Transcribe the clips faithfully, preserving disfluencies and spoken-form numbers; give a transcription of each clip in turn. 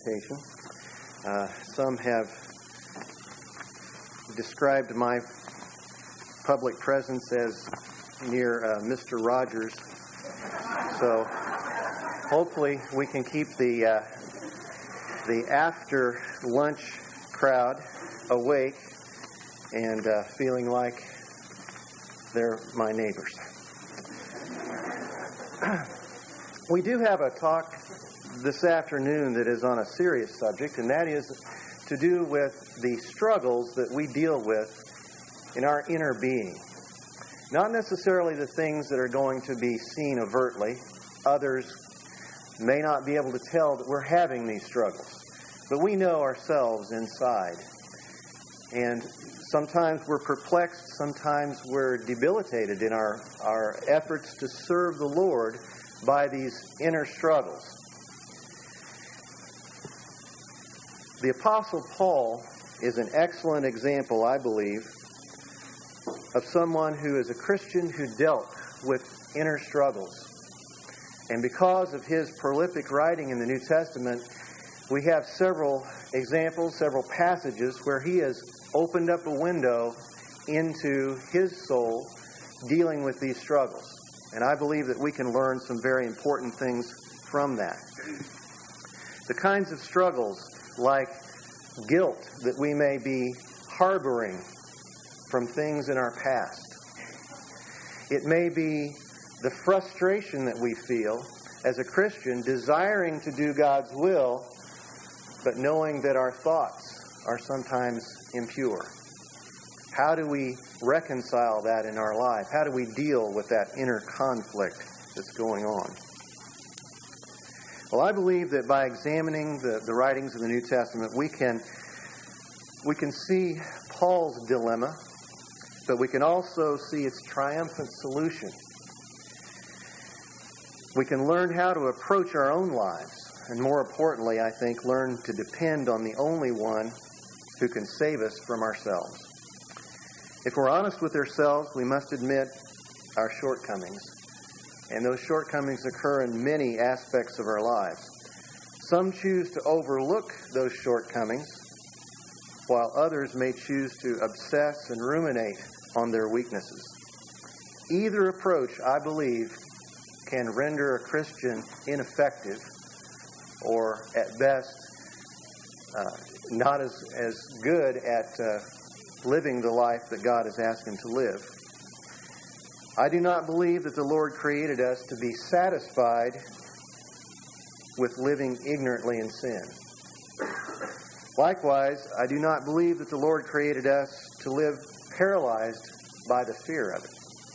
presentation. Uh, some have described my public presence as near uh, Mister Rogers. So hopefully we can keep the uh, the after lunch crowd awake and uh, feeling like they're my neighbors. We do have a talk this afternoon that is on a serious subject, and that is to do with the struggles that we deal with in our inner being. Not necessarily the things that are going to be seen overtly. Others may not be able to tell that we're having these struggles. But we know ourselves inside. And sometimes we're perplexed, sometimes we're debilitated in our, our efforts to serve the Lord by these inner struggles. The Apostle Paul is an excellent example, I believe, of someone who is a Christian who dealt with inner struggles. And because of his prolific writing in the New Testament, we have several examples, several passages where he has opened up a window into his soul dealing with these struggles. And I believe that we can learn some very important things from that. The kinds of struggles like guilt that we may be harboring from things in our past. It may be the frustration that we feel as a Christian desiring to do God's will, but knowing that our thoughts are sometimes impure. How do we reconcile that in our life? How do we deal with that inner conflict that's going on? Well, I believe that by examining the, the writings of the New Testament, we can we can see Paul's dilemma, but we can also see its triumphant solution. We can learn how to approach our own lives, and more importantly, I think, learn to depend on the only one who can save us from ourselves. If we're honest with ourselves, we must admit our shortcomings. And those shortcomings occur in many aspects of our lives. Some choose to overlook those shortcomings, while others may choose to obsess and ruminate on their weaknesses. Either approach, I believe, can render a Christian ineffective, or at best, uh, not as, as good at uh, living the life that God has asked him to live. I do not believe that the Lord created us to be satisfied with living ignorantly in sin. Likewise, I do not believe that the Lord created us to live paralyzed by the fear of it.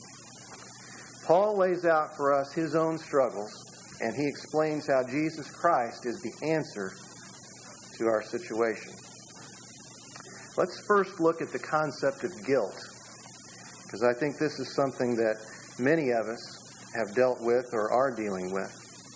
Paul lays out for us his own struggles, and he explains how Jesus Christ is the answer to our situation. Let's first look at the concept of guilt, because I think this is something that many of us have dealt with or are dealing with.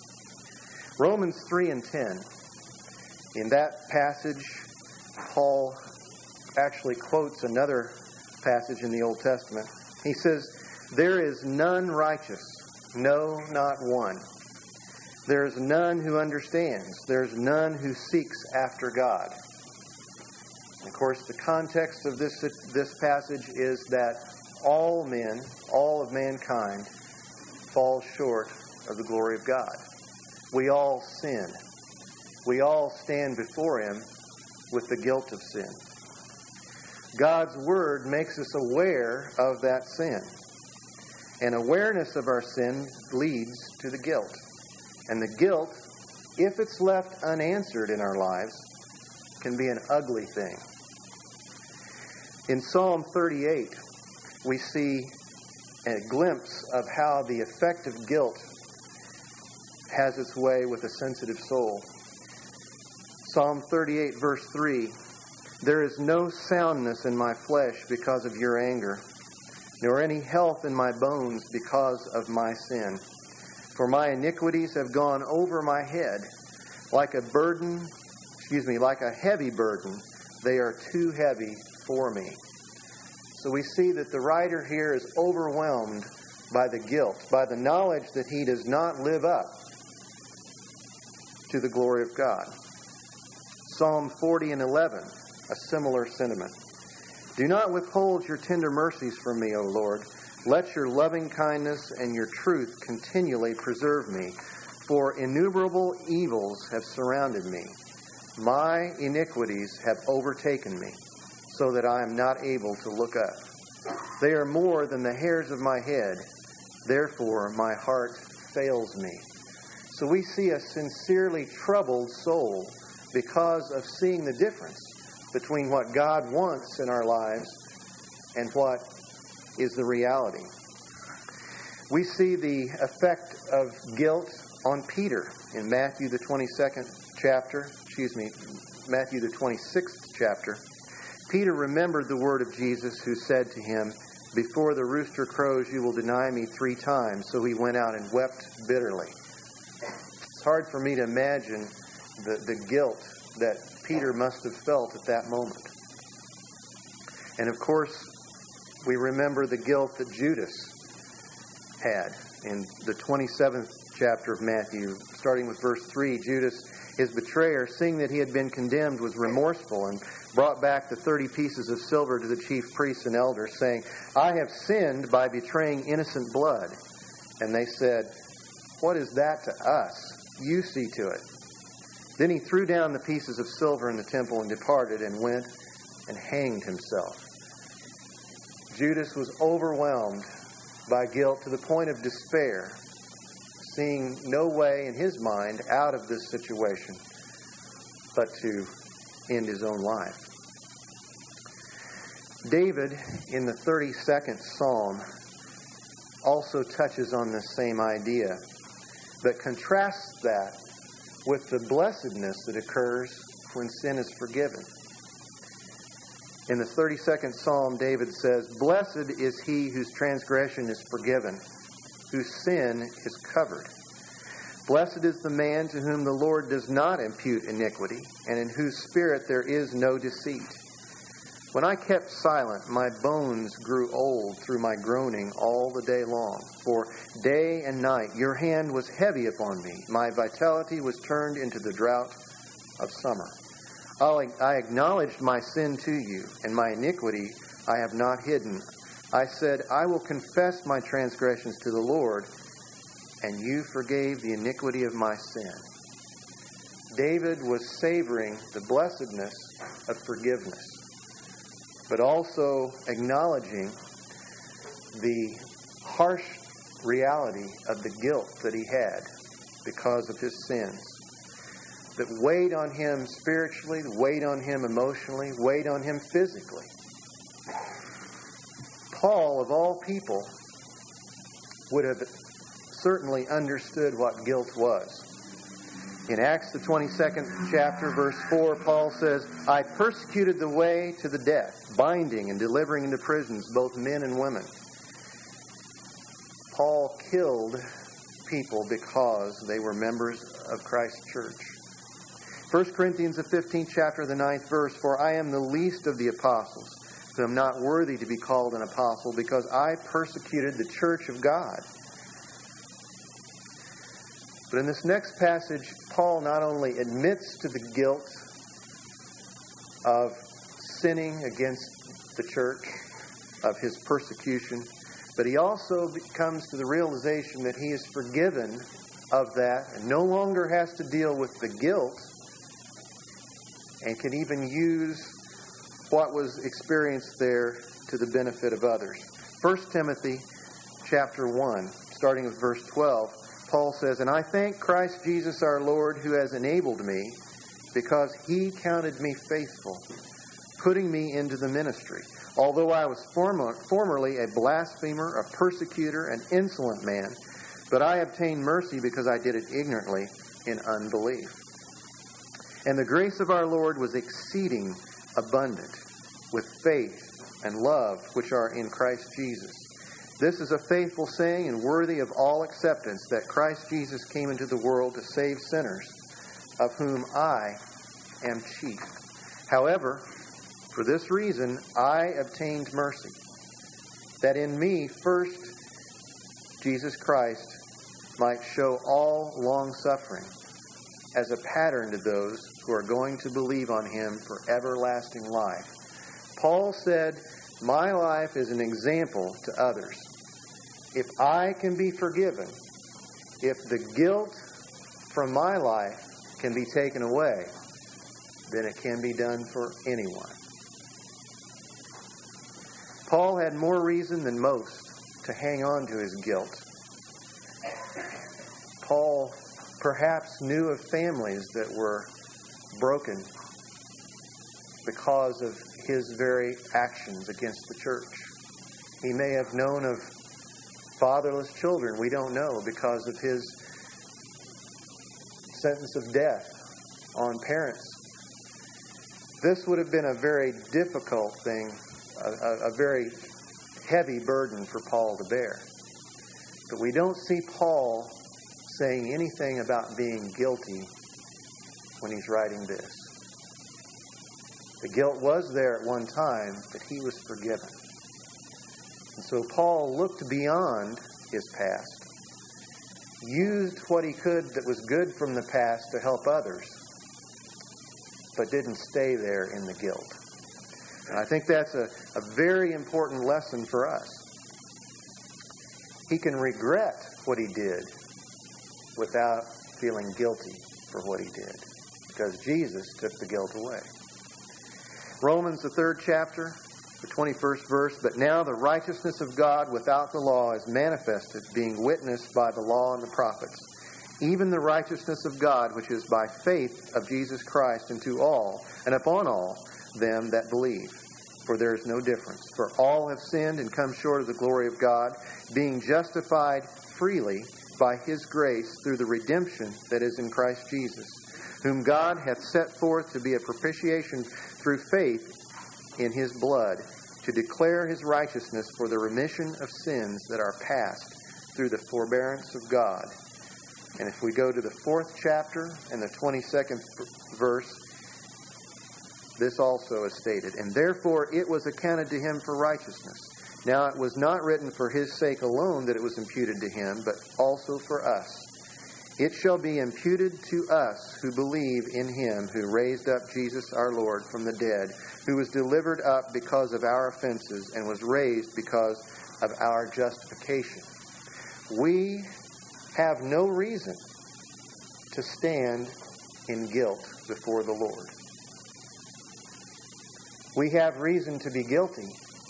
Romans three and ten. In that passage, Paul actually quotes another passage in the Old Testament. He says, "There is none righteous, no, not one. There is none who understands. There is none who seeks after God." And of course, the context of this, this passage is that all men, all of mankind, fall short of the glory of God. We all sin. We all stand before Him with the guilt of sin. God's Word makes us aware of that sin. And awareness of our sin leads to the guilt. And the guilt, if it's left unanswered in our lives, can be an ugly thing. In Psalm thirty-eight, we see a glimpse of how the effect of guilt has its way with a sensitive soul. Psalm thirty-eight, verse three, "There is no soundness in my flesh because of your anger, nor any health in my bones because of my sin. For my iniquities have gone over my head. Like a burden, excuse me, like a heavy burden, they are too heavy for me." So we see that the writer here is overwhelmed by the guilt, by the knowledge that he does not live up to the glory of God. Psalm forty and eleven, a similar sentiment. Do not withhold your tender mercies from me, O Lord. Let your loving kindness and your truth continually preserve me, for innumerable evils have surrounded me. My iniquities have overtaken me, so that I am not able to look up. They are more than the hairs of my head. Therefore, my heart fails me. So we see a sincerely troubled soul because of seeing the difference between what God wants in our lives and what is the reality. We see the effect of guilt on Peter in Matthew the twenty-second chapter, excuse me, Matthew the twenty-sixth chapter. Peter remembered the word of Jesus who said to him, before the rooster crows, you will deny me three times. So he went out and wept bitterly. It's hard for me to imagine the, the guilt that Peter must have felt at that moment. And of course, we remember the guilt that Judas had in the twenty-seventh chapter of Matthew, starting with verse three. Judas, his betrayer, seeing that he had been condemned, was remorseful and brought back the thirty pieces of silver to the chief priests and elders, saying, I have sinned by betraying innocent blood. And they said, what is that to us? You see to it. Then he threw down the pieces of silver in the temple and departed and went and hanged himself. Judas was overwhelmed by guilt to the point of despair, seeing no way in his mind out of this situation but to end his own life. David, in the thirty-second Psalm, also touches on this same idea, but contrasts that with the blessedness that occurs when sin is forgiven. In the thirty-second Psalm, David says, blessed is he whose transgression is forgiven, whose sin is covered. Blessed is the man to whom the Lord does not impute iniquity, and in whose spirit there is no deceit. When I kept silent, my bones grew old through my groaning all the day long. For day and night your hand was heavy upon me. My vitality was turned into the drought of summer. I acknowledged my sin to you, and my iniquity I have not hidden. I said, I will confess my transgressions to the Lord, and you forgave the iniquity of my sin. David was savoring the blessedness of forgiveness, but also acknowledging the harsh reality of the guilt that he had because of his sins, that weighed on him spiritually, weighed on him emotionally, weighed on him physically. Paul, of all people, would have certainly understood what guilt was. In Acts, the twenty-second chapter, verse four, Paul says, I persecuted the way to the death, binding and delivering into prisons both men and women. Paul killed people because they were members of Christ's church. First Corinthians, the fifteenth chapter, the ninth verse, for I am the least of the apostles, who am not worthy to be called an apostle, because I persecuted the church of God. But in this next passage, Paul not only admits to the guilt of sinning against the church, of his persecution, but he also comes to the realization that he is forgiven of that and no longer has to deal with the guilt and can even use what was experienced there to the benefit of others. First Timothy chapter one, starting with verse twelve, Paul says, and I thank Christ Jesus our Lord, who has enabled me, because he counted me faithful, putting me into the ministry. Although I was former, formerly a blasphemer, a persecutor, an insolent man, but I obtained mercy because I did it ignorantly in unbelief. And the grace of our Lord was exceeding abundant with faith and love which are in Christ Jesus. This is a faithful saying and worthy of all acceptance, that Christ Jesus came into the world to save sinners, of whom I am chief. However, for this reason I obtained mercy, that in me first Jesus Christ might show all long-suffering as a pattern to those who are going to believe on him for everlasting life. Paul said, my life is an example to others. If I can be forgiven, if the guilt from my life can be taken away, then it can be done for anyone. Paul had more reason than most to hang on to his guilt. Paul perhaps knew of families that were broken because of his very actions against the church. He may have known of fatherless children, we don't know, because of his sentence of death on parents. This would have been a very difficult thing, a, a, a very heavy burden for Paul to bear. But we don't see Paul saying anything about being guilty when he's writing this. The guilt was there at one time, but he was forgiven. And so Paul looked beyond his past, used what he could that was good from the past to help others, but didn't stay there in the guilt. And I think that's a, a very important lesson for us. He can regret what he did without feeling guilty for what he did, because Jesus took the guilt away. Romans, the third chapter, the twenty-first verse, but now the righteousness of God without the law is manifested, being witnessed by the law and the prophets, even the righteousness of God, which is by faith of Jesus Christ unto all, and upon all them that believe. For there is no difference. For all have sinned and come short of the glory of God, being justified freely by his grace through the redemption that is in Christ Jesus, whom God hath set forth to be a propitiation through faith in his blood, to declare his righteousness for the remission of sins that are past through the forbearance of God. And if we go to the fourth chapter and the twenty-second verse, this also is stated, and therefore it was accounted to him for righteousness. Now it was not written for his sake alone that it was imputed to him, but also for us. It shall be imputed to us who believe in him who raised up Jesus our Lord from the dead, who was delivered up because of our offenses and was raised because of our justification. We have no reason to stand in guilt before the Lord. We have reason to be guilty,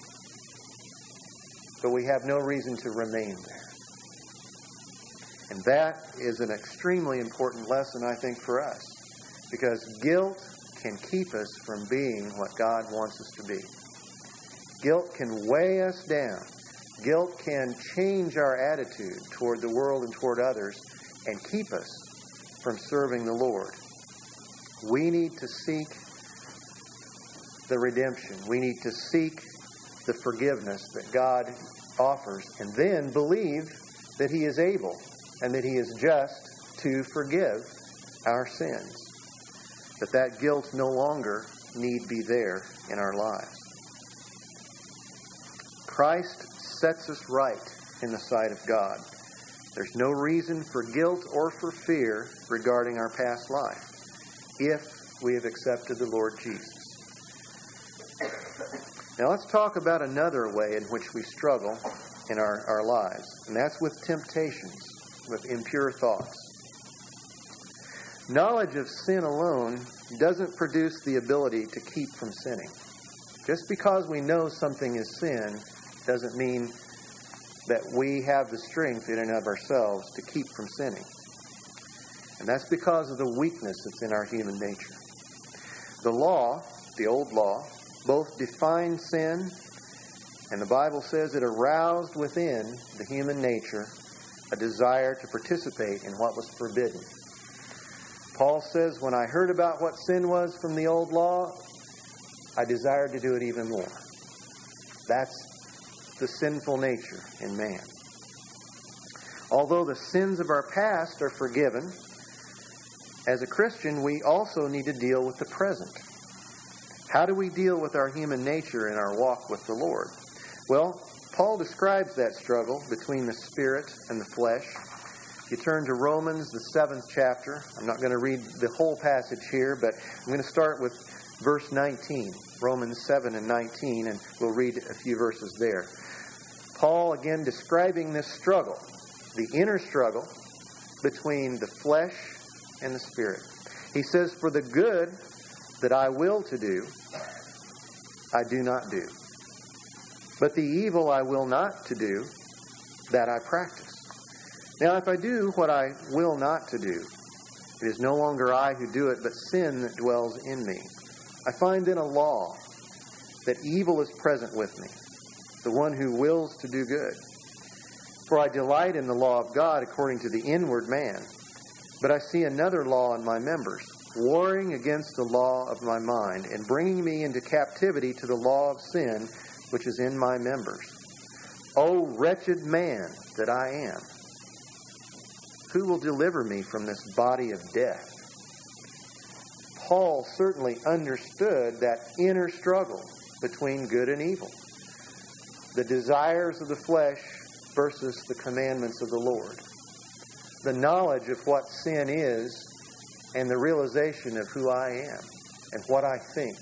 but we have no reason to remain there. And that is an extremely important lesson, I think, for us, because guilt can keep us from being what God wants us to be. Guilt can weigh us down. Guilt can change our attitude toward the world and toward others and keep us from serving the Lord. We need to seek the redemption. We need to seek the forgiveness that God offers, and then believe that he is able and that he is just to forgive our sins. That that guilt no longer need be there in our lives. Christ sets us right in the sight of God. There's no reason for guilt or for fear regarding our past life if we have accepted the Lord Jesus. Now let's talk about another way in which we struggle in our, our lives, and that's with temptations, with impure thoughts. Knowledge of sin alone doesn't produce the ability to keep from sinning. Just because we know something is sin doesn't mean that we have the strength in and of ourselves to keep from sinning. And that's because of the weakness that's in our human nature. The law, the old law, both defined sin, and the Bible says it aroused within the human nature a desire to participate in what was forbidden. Paul says, when I heard about what sin was from the old law, I desired to do it even more. That's the sinful nature in man. Although the sins of our past are forgiven, as a Christian, we also need to deal with the present. How do we deal with our human nature in our walk with the Lord? Well, Paul describes that struggle between the spirit and the flesh If you turn to Romans, the seventh chapter, I'm not going to read the whole passage here, but I'm going to start with verse nineteen. Romans seven and nineteen, and we'll read a few verses there. Paul, again, describing this struggle, the inner struggle between the flesh and the Spirit. He says, "For the good that I will to do, I do not do. But the evil I will not to do, that I practice. Now if I do what I will not to do, it is no longer I who do it, but sin that dwells in me. I find then a law, that evil is present with me, the one who wills to do good. For I delight in the law of God according to the inward man. But I see another law in my members, warring against the law of my mind, and bringing me into captivity to the law of sin, which is in my members. O wretched man that I am, who will deliver me from this body of death?" Paul certainly understood that inner struggle between good and evil. The desires of the flesh versus the commandments of the Lord. The knowledge of what sin is and the realization of who I am and what I think.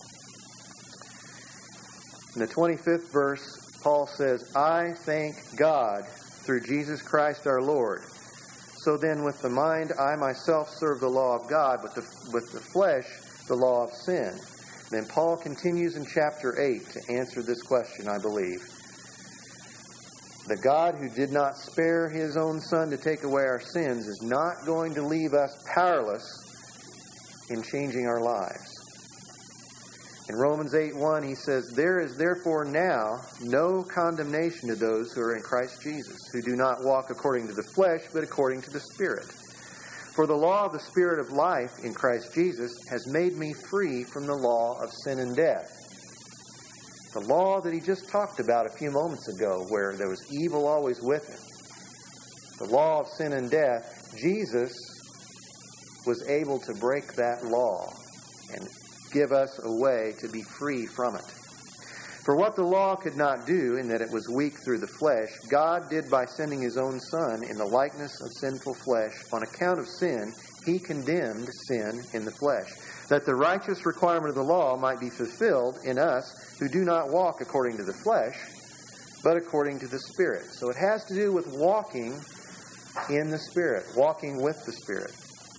In the twenty-fifth verse, Paul says, "I thank God through Jesus Christ our Lord. So then with the mind I myself serve the law of God, but the, with the flesh the law of sin." Then Paul continues in chapter eight to answer this question, I believe. The God who did not spare his own Son to take away our sins is not going to leave us powerless in changing our lives. In Romans eight one, he says, "There is therefore now no condemnation to those who are in Christ Jesus, who do not walk according to the flesh, but according to the Spirit. For the law of the Spirit of life in Christ Jesus has made me free from the law of sin and death." The law that he just talked about a few moments ago, where there was evil always with him. The law of sin and death, Jesus was able to break that law and give us a way to be free from it. For what the law could not do, in that it was weak through the flesh, God did by sending his own Son in the likeness of sinful flesh. On account of sin, he condemned sin in the flesh, that the righteous requirement of the law might be fulfilled in us who do not walk according to the flesh, but according to the Spirit. So it has to do with walking in the Spirit, walking with the Spirit.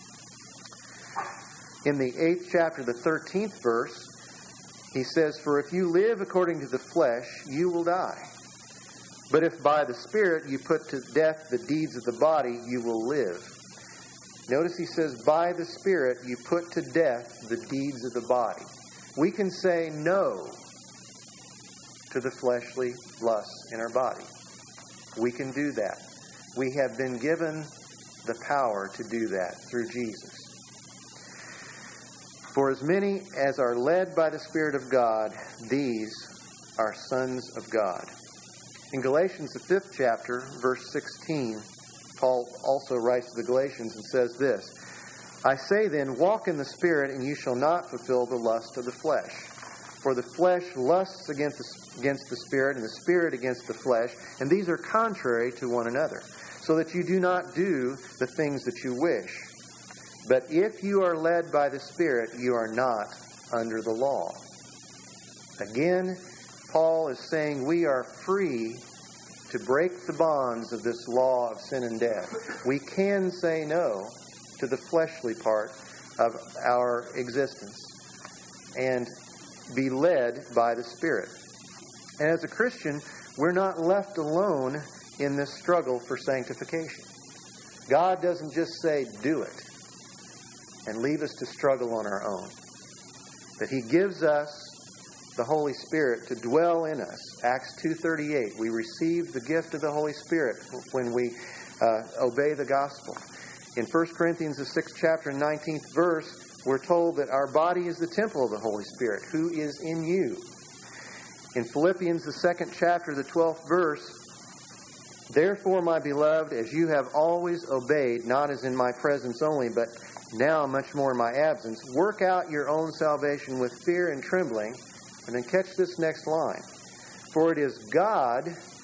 In the eighth chapter, the thirteenth verse, he says, "For if you live according to the flesh, you will die. But if by the Spirit you put to death the deeds of the body, you will live." Notice he says, by the Spirit you put to death the deeds of the body. We can say no to the fleshly lusts in our body. We can do that. We have been given the power to do that through Jesus. "For as many as are led by the Spirit of God, these are sons of God." In Galatians, the fifth chapter, verse sixteen, Paul also writes to the Galatians and says this, "I say then, walk in the Spirit, and you shall not fulfill the lust of the flesh. For the flesh lusts against the, against the Spirit, and the Spirit against the flesh, and these are contrary to one another, so that you do not do the things that you wish. But if you are led by the Spirit, you are not under the law." Again, Paul is saying we are free to break the bonds of this law of sin and death. We can say no to the fleshly part of our existence and be led by the Spirit. And as a Christian, we're not left alone in this struggle for sanctification. God doesn't just say, "do it," and leave us to struggle on our own. But he gives us the Holy Spirit to dwell in us. Acts two thirty-eight, we receive the gift of the Holy Spirit when we uh, obey the gospel. In First Corinthians, the sixth chapter, nineteenth verse, we're told that our body is the temple of the Holy Spirit, who is in you. In Philippians, the second chapter, the twelfth verse, "Therefore, my beloved, as you have always obeyed, not as in my presence only, but now much more in my absence, work out your own salvation with fear and trembling." And then catch this next line. "For it is God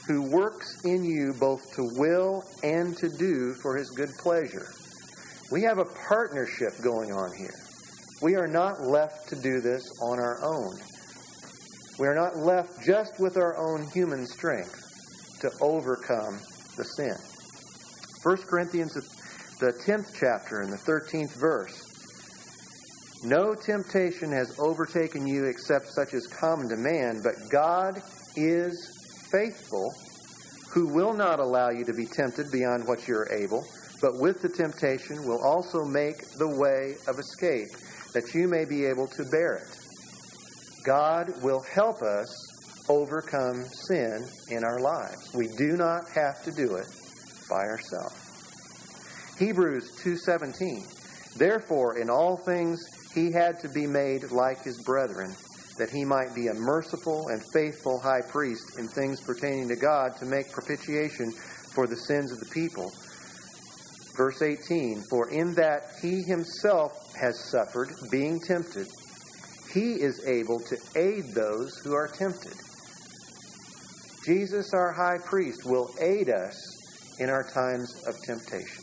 who works in you both to will and to do for his good pleasure. We have a partnership going on here. We are not left to do this on our own. We are not left just with our own human strength to overcome the sin. First Corinthians, the tenth chapter and the thirteenth verse. No temptation has overtaken you except such as common to man, but God is faithful, who will not allow you to be tempted beyond what you are able, but with the temptation will also make the way of escape, that you may be able to bear it. God will help us overcome sin in our lives. We do not have to do it by ourselves. Hebrews two seventeen. Therefore, in all things he had to be made like his brethren, that he might be a merciful and faithful high priest in things pertaining to God, to make propitiation for the sins of the people. Verse eighteen, for in that he himself has suffered, being tempted, he is able to aid those who are tempted. Jesus, our high priest, will aid us in our times of temptation.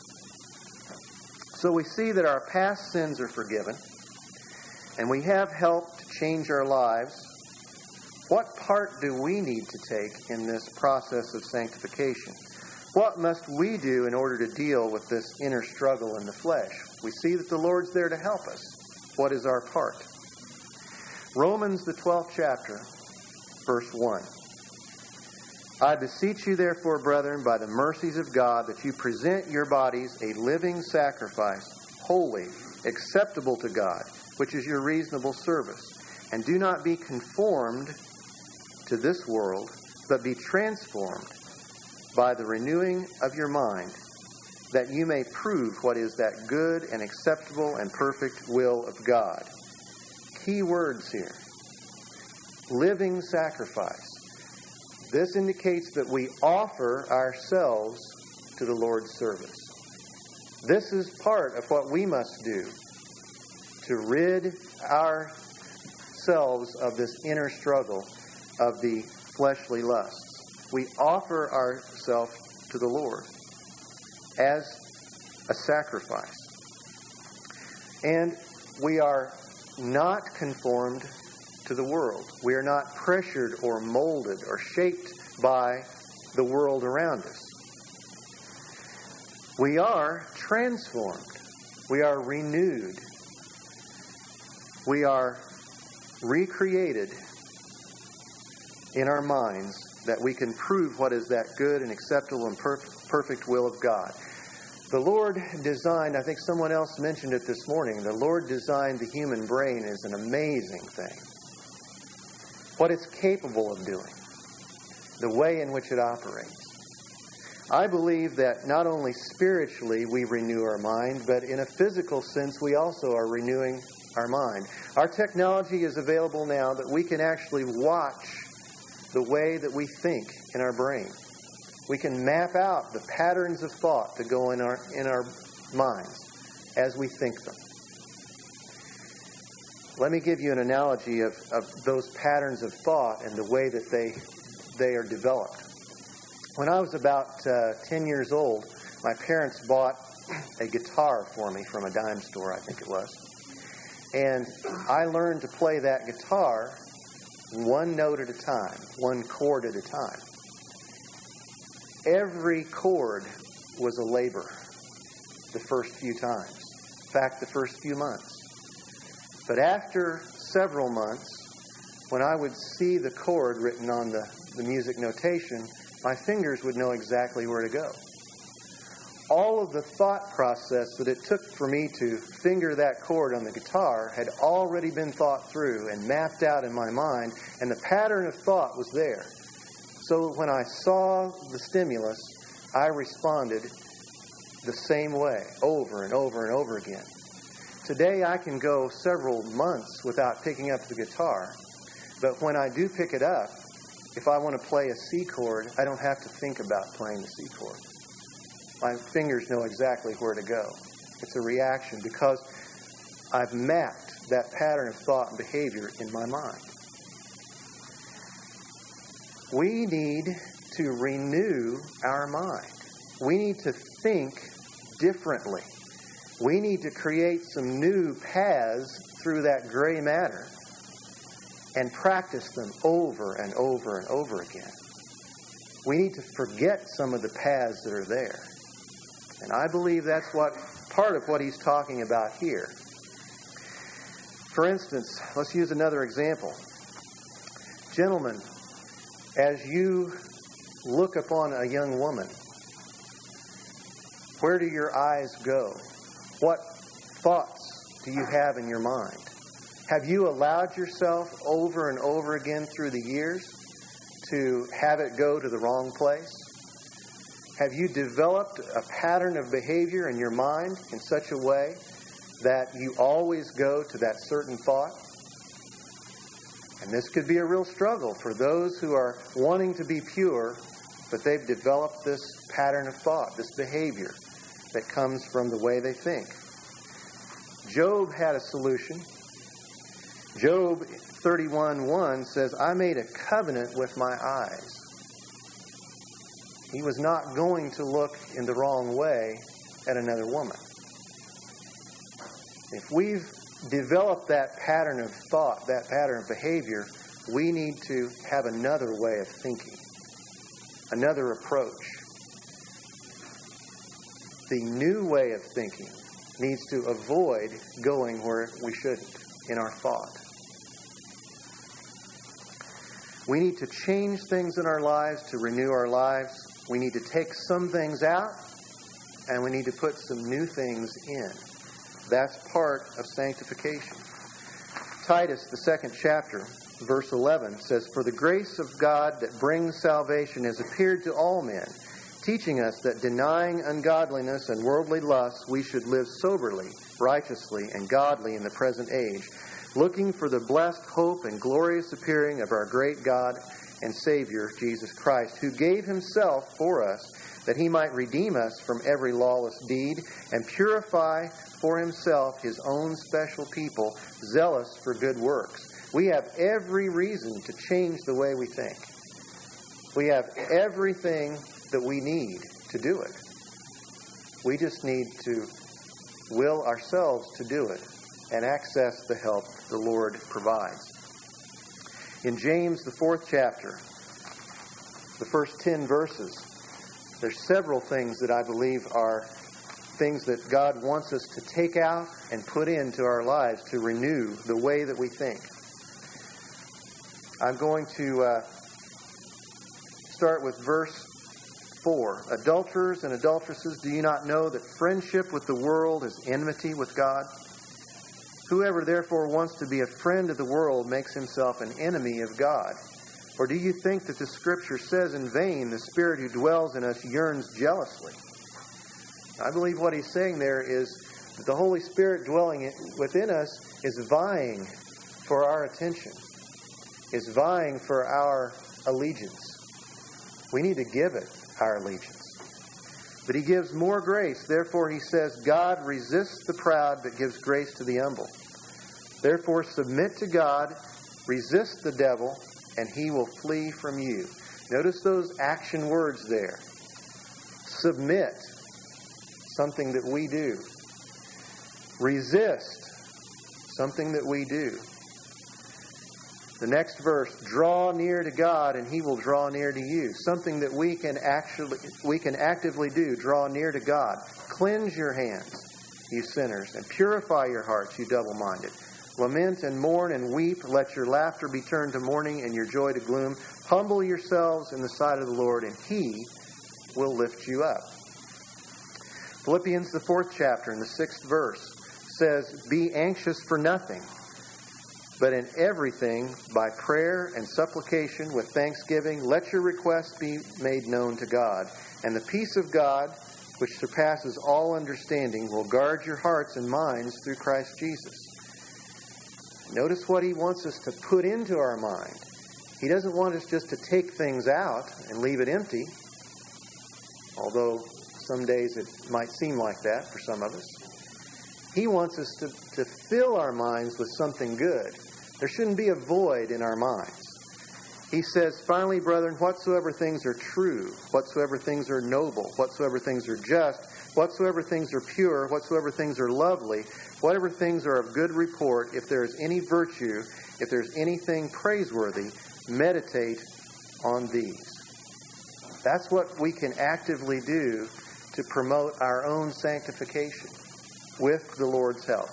So we see that our past sins are forgiven, and we have help to change our lives. What part do we need to take in this process of sanctification? What must we do in order to deal with this inner struggle in the flesh? We see that the Lord's there to help us. What is our part? Romans, the twelfth chapter, verse one. I beseech you, therefore, brethren, by the mercies of God, that you present your bodies a living sacrifice, holy, acceptable to God, which is your reasonable service. And do not be conformed to this world, but be transformed by the renewing of your mind, that you may prove what is that good and acceptable and perfect will of God. Key words here. Living sacrifice. This indicates that we offer ourselves to the Lord's service. This is part of what we must do to rid ourselves of this inner struggle of the fleshly lusts. We offer ourselves to the Lord as a sacrifice. And we are not conformed to the world. We are not pressured or molded or shaped by the world around us. We are transformed. We are renewed. We are recreated in our minds, that we can prove what is that good and acceptable and per- perfect will of God. The Lord designed, I think someone else mentioned it this morning, the Lord designed the human brain as an amazing thing. What it's capable of doing, the way in which it operates. I believe that not only spiritually we renew our mind, but in a physical sense we also are renewing our mind. Our technology is available now that we can actually watch the way that we think in our brain. We can map out the patterns of thought that go in our in our minds as we think them. Let me give you an analogy of, of those patterns of thought and the way that they they are developed. When I was about uh, ten years old, my parents bought a guitar for me from a dime store, I think it was. And I learned to play that guitar one note at a time, one chord at a time. Every chord was a labor the first few times. In fact, the first few months. But after several months, when I would see the chord written on the, the music notation, my fingers would know exactly where to go. All of the thought process that it took for me to finger that chord on the guitar had already been thought through and mapped out in my mind, and the pattern of thought was there. So when I saw the stimulus, I responded the same way, over and over and over again. Today I can go several months without picking up the guitar, but when I do pick it up, if I want to play a C chord, I don't have to think about playing the C chord. My fingers know exactly where to go. It's a reaction because I've mapped that pattern of thought and behavior in my mind. We need to renew our mind. We need to think differently. We need to create some new paths through that gray matter and practice them over and over and over again. We need to forget some of the paths that are there. And I believe that's what part of what he's talking about here. For instance, let's use another example. Gentlemen, as you look upon a young woman, where do your eyes go? What thoughts do you have in your mind? Have you allowed yourself over and over again through the years to have it go to the wrong place? Have you developed a pattern of behavior in your mind in such a way that you always go to that certain thought? And this could be a real struggle for those who are wanting to be pure, but they've developed this pattern of thought, this behavior that comes from the way they think. Job had a solution. Job thirty-one one says, I made a covenant with my eyes. He was not going to look in the wrong way at another woman. If we've developed that pattern of thought, that pattern of behavior, we need to have another way of thinking, another approach. The new way of thinking needs to avoid going where we shouldn't in our thought. We need to change things in our lives to renew our lives. We need to take some things out, and we need to put some new things in. That's part of sanctification. Titus, the second chapter, verse eleven, says, For the grace of God that brings salvation has appeared to all men, teaching us that denying ungodliness and worldly lusts, we should live soberly, righteously, and godly in the present age, looking for the blessed hope and glorious appearing of our great God and Savior, Jesus Christ, who gave himself for us, that he might redeem us from every lawless deed and purify for himself his own special people, zealous for good works. We have every reason to change the way we think. We have everything that we need to do it. We just need to will ourselves to do it and access the help the Lord provides. In James, the fourth chapter, the first ten verses, there's several things that I believe are things that God wants us to take out and put into our lives to renew the way that we think. I'm going to uh, start with verse four. Adulterers and adulteresses, do you not know that friendship with the world is enmity with God? Whoever therefore wants to be a friend of the world makes himself an enemy of God. Or do you think that the Scripture says in vain, the Spirit who dwells in us yearns jealously? I believe what he's saying there is that the Holy Spirit dwelling within us is vying for our attention, is vying for our allegiance. We need to give it our allegiance. But he gives more grace. Therefore, he says, God resists the proud, but gives grace to the humble. Therefore, submit to God, resist the devil, and he will flee from you. Notice those action words there. Submit, something that we do. Resist, something that we do. The next verse, draw near to God and he will draw near to you. Something that we can actually we can actively do, draw near to God. Cleanse your hands, you sinners, and purify your hearts, you double-minded. Lament and mourn and weep. Let your laughter be turned to mourning and your joy to gloom. Humble yourselves in the sight of the Lord, and he will lift you up. Philippians, the fourth chapter, in the sixth verse, says, Be anxious for nothing, but in everything, by prayer and supplication with thanksgiving, let your requests be made known to God. And the peace of God, which surpasses all understanding, will guard your hearts and minds through Christ Jesus. Notice what he wants us to put into our mind. He doesn't want us just to take things out and leave it empty, although some days it might seem like that for some of us. He wants us to, to fill our minds with something good. There shouldn't be a void in our minds. He says, finally, brethren, whatsoever things are true, whatsoever things are noble, whatsoever things are just, whatsoever things are pure, whatsoever things are lovely, whatever things are of good report, if there is any virtue, if there's anything praiseworthy, meditate on these. That's what we can actively do to promote our own sanctification with the Lord's help.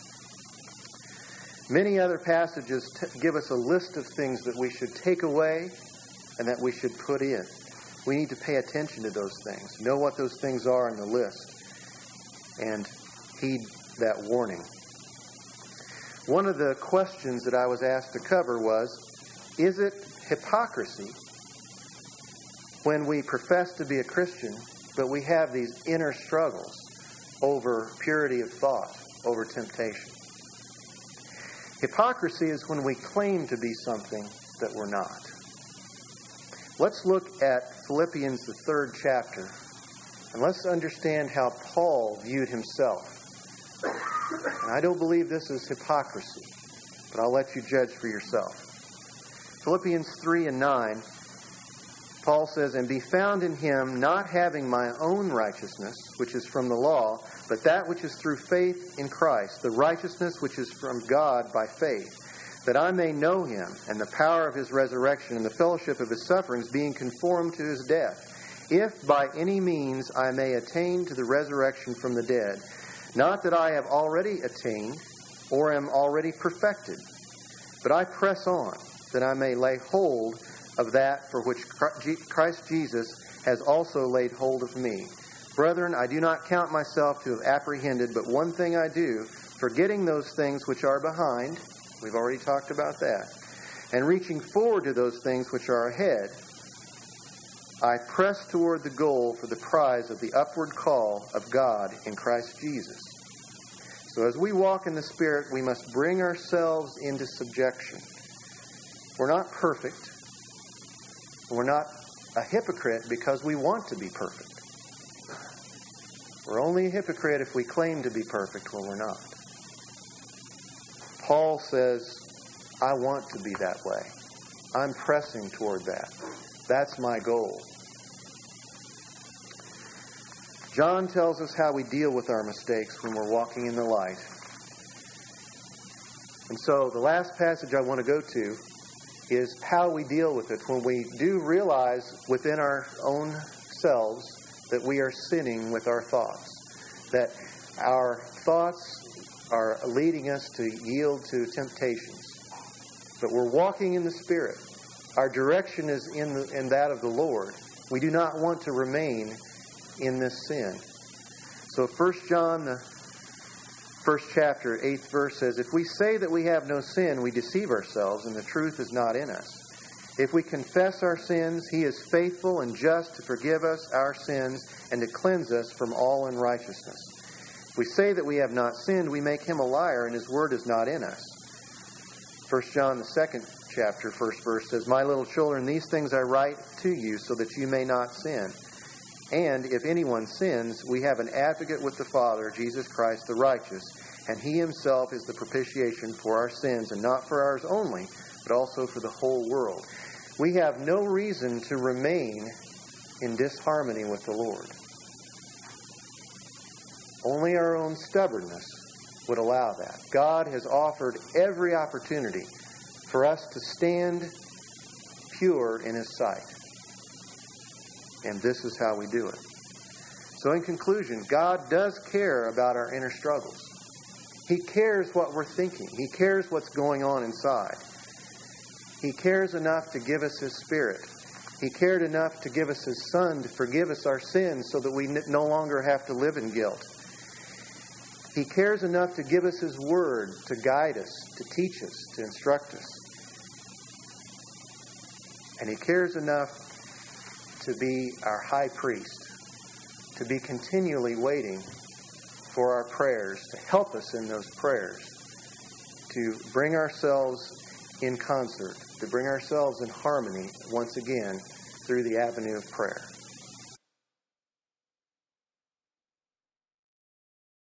Many other passages t- give us a list of things that we should take away and that we should put in. We need to pay attention to those things, know what those things are in the list, and heed that warning. One of the questions that I was asked to cover was, is it hypocrisy when we profess to be a Christian, but we have these inner struggles over purity of thought, over temptation? Hypocrisy is when we claim to be something that we're not. Let's look at Philippians, the third chapter, and let's understand how Paul viewed himself. And I don't believe this is hypocrisy, but I'll let you judge for yourself. Philippians three and nine, Paul says, and be found in him, not having my own righteousness, which is from the law, but that which is through faith in Christ, the righteousness which is from God by faith, that I may know him and the power of his resurrection and the fellowship of his sufferings, being conformed to his death, if by any means I may attain to the resurrection from the dead. Not that I have already attained or am already perfected, but I press on, that I may lay hold of that for which Christ Jesus has also laid hold of me. Brethren, I do not count myself to have apprehended, but one thing I do, forgetting those things which are behind, we've already talked about that, and reaching forward to those things which are ahead, I press toward the goal for the prize of the upward call of God in Christ Jesus. So as we walk in the Spirit, we must bring ourselves into subjection. We're not perfect. We're not a hypocrite because we want to be perfect. We're only a hypocrite if we claim to be perfect when we're not. Paul says, I want to be that way. I'm pressing toward that. That's my goal. John tells us how we deal with our mistakes when we're walking in the light. And so the last passage I want to go to is how we deal with it when we do realize within our own selves that we are sinning with our thoughts, that our thoughts are leading us to yield to temptations. But we're walking in the Spirit. Our direction is in, the, in that of the Lord. We do not want to remain in this sin. So First John, the first chapter, eighth verse says, if we say that we have no sin, we deceive ourselves, and the truth is not in us. If we confess our sins, he is faithful and just to forgive us our sins and to cleanse us from all unrighteousness. If we say that we have not sinned, we make him a liar, and his word is not in us. First John, the second chapter, first verse says, my little children, these things I write to you so that you may not sin. And if anyone sins, we have an advocate with the Father, Jesus Christ the righteous, and he himself is the propitiation for our sins, and not for ours only, but also for the whole world. We have no reason to remain in disharmony with the Lord. Only our own stubbornness would allow that. God has offered every opportunity for us to stand pure in his sight. And this is how we do it. So in conclusion, God does care about our inner struggles. He cares what we're thinking. He cares what's going on inside. He cares enough to give us his Spirit. He cared enough to give us his Son to forgive us our sins so that we no longer have to live in guilt. He cares enough to give us his Word to guide us, to teach us, to instruct us. And he cares enough to be our high priest, to be continually waiting for our prayers, to help us in those prayers, to bring ourselves in concert, to bring ourselves in harmony once again through the avenue of prayer.